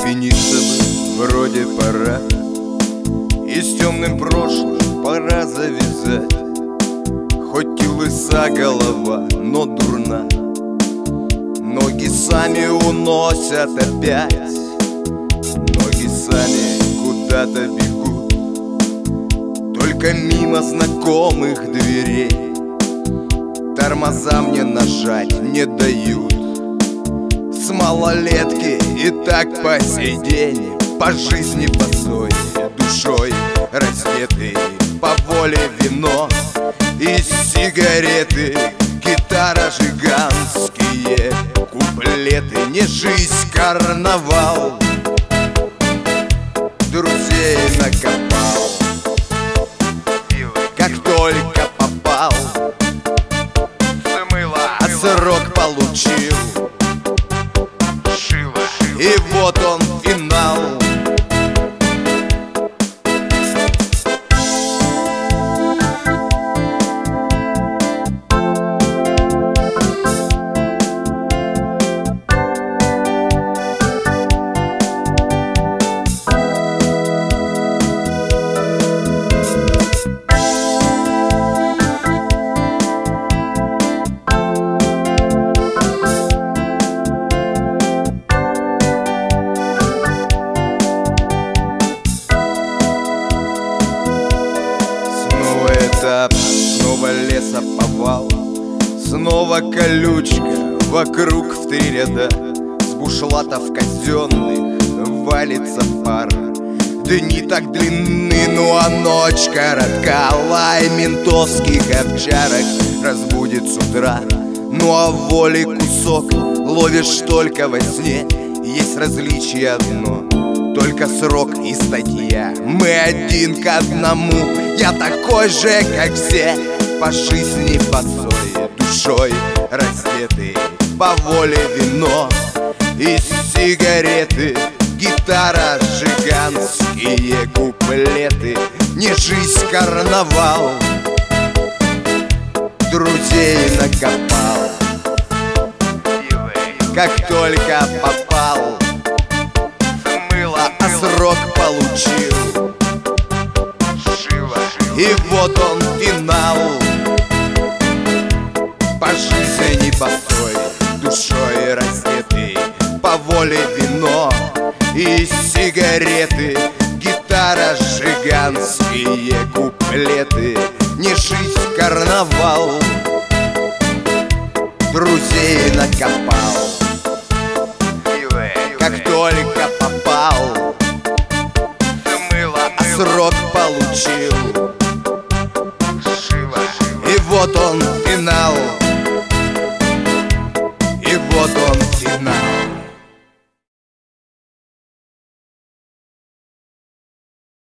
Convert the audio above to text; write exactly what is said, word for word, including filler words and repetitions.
Остепениться бы вроде пора, и с темным прошлым пора завязать. Хоть и лыса голова, но дурна, ноги сами уносят опять. Ноги сами куда-то бегут, только мимо знакомых дверей. Тормоза мне нажать не дают. С малолетки и так по сей день, по жизни босой, душой раздетый, по воле вино и сигареты, гитара, жиганские куплеты. Не жизнь, карнавал, друзей накопал, как только попал, а срок получил, и вот он финал. Снова лесоповал, снова колючка вокруг в три ряда. С бушлатов казенных валится пар. Дни так длинны, ну а ночь коротка. Лай ментовских овчарок разбудит с утра. Ну а воли кусок ловишь только во сне. Есть различие одно, только срок и статья. Мы один к одному, я такой же, как все, по жизни босой, душой раздетый, по воле вино и сигареты, гитара, жиганские куплеты. Не жизнь, карнавал, друзей накопал, как только попал, а срок получил, и вот он финал. По жизни босой, душой раздетый, по воле вино и сигареты, гитара, жиганские куплеты. Не жизнь, карнавал, друзей накопал, как только попал, а срок получил,